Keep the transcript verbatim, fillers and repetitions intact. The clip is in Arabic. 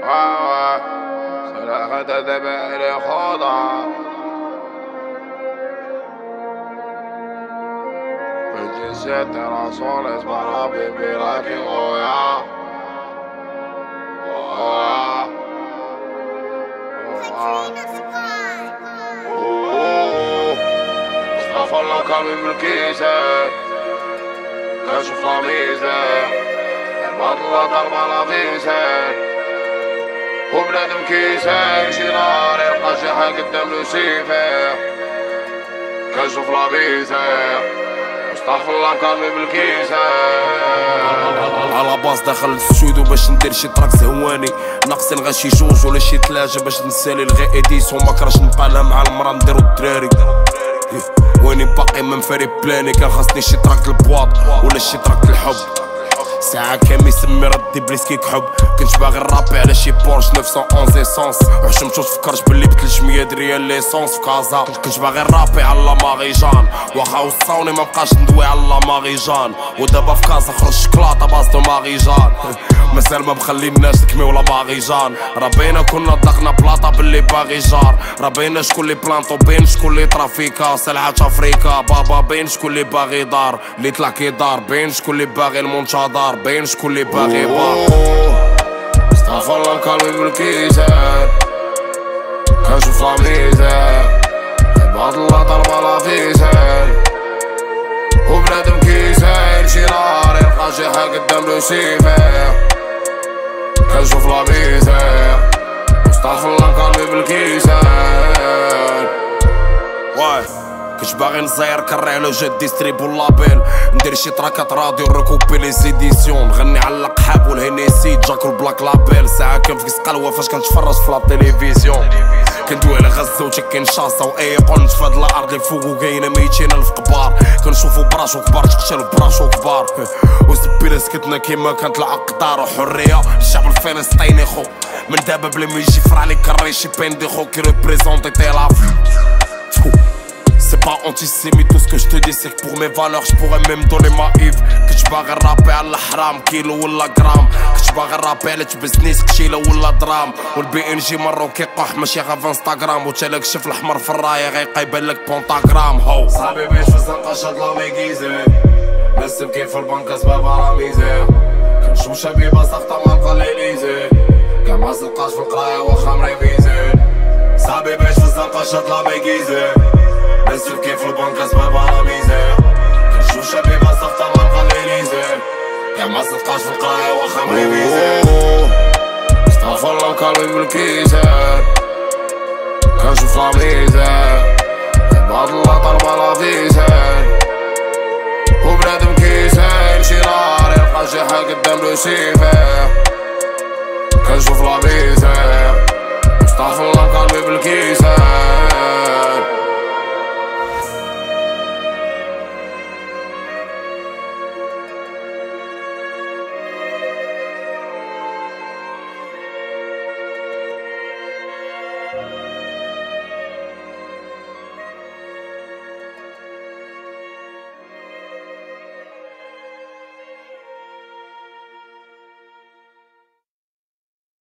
آه صراحة تذبح لي خوضة بجنسيتي رسول اسمه ربي بلاكي غويا غويا استغفر الله قلبي بالكيسة كشف لميزة البطلة ضربة لفيسة وبنادم كيسة يمشي نهار يلقى شي حاجة قدام لوسيفر كشف لميزة استغفر الله قلبي بالكيسة على باص داخل الاستوديو باش ندير شي تراك زهواني ناقصين غير شي جوج ولا شي تلاجة باش نسالي الغي اديسون مكرهش نبقى مع المرا نديرو الدراري ويني باقي من فري بلاني كان خاصني شي تراك البواط ولا شي تراك الحب ساعة كان يسمي ردي بليس كيك حب كنت باغي نرابي على شي بورش تسعمية وأحد اسانس وحشمت وتفكرش بلي ب ثلاثمية ريال ليسونس في كازا كنت باغي نرابي على ماريجان واخا وصاوني مبقاش ندوي على ماريجان ودابا في كازا خرج شكلاطة باصدو ماريجان مازال ما مخليناش نكمي ولا ماريجان راه باينة كنا ضغنا بلاطة باللي باغي جار راه باينة شكون لي بلانطو باين شكون لي ترافيكا سلعة افريكا بابا باين شكون لي باغي دار لي طلع كي دار باين شكون لي باغي المنتظر باين شكون لي باغي بار استغفر الله قلبي بالكيسة كنشوف لميزة عباد الله ضربة لفيسة وبنادم كيسة يمشي نهار يلقى شي حاجة قدام لوسيفر كنشوف لميزة استغفر الله قلبي بالكيسة واي كنت باغي نزير كري على جد ديستريب واللابيل ندير شي تراكات راديو نركوبي لي زيديسيون نغني على القحاب والهنيسي جاك والبلاك لابيل ساعة كنفكس قلوة فاش كنتفرج في لا تيليفزيون كندوي على غزة وكنشاصة واي قول نتفاد الارض اللي فوق وكاينة ميتين الف قبار كنشوفو براشو كبار تقتلو براشو كبار وسبينا سكتنا كيما كانت العقدار وحرية الشعب الفلسطيني خو من دابا بلا ما يجي فرالي كري شي بين دي خو كي ريبريزونتي تيلاف C'est pas antisémite, tout ce que je te dis c'est que pour mes valeurs je pourrais même donner ma Yves كنت باغي نرابي على الحرام كيلو ولا جرام كنت باغي نرابي على تبزنيس كيلو ولا درام والبي ان جي مرو كيقح ماشي غير في انستغرام وتالك شف الاحمر في الرايه غيبقى يبان لك بونتاغرام هو صاحبي باش في الزنقه شاد لا ميكيزي ناس تبكي في البنك اسباب راميزي كنشوف شبيبه ساخطه ما نلقى ليليزي كاع ما زلقاش في القرايه واخا مريفيزي صاحبي باش في الزنقه شاد لا ميكيزي ناس تبكي في البنك اسباب راميزي كنشوف شبيبه ساخطه ما نلقى ليليزي كاع ما زلقاش في القرايه واخا مريفيزي استغفر الله قلبي بالكيسة كنشوف لميزة عباد الله ضربة لفيسة وبنادم كيسة يمشي نهار يلقى شي حاجة قدام لوسيفر كنشوف لميزة استغفر الله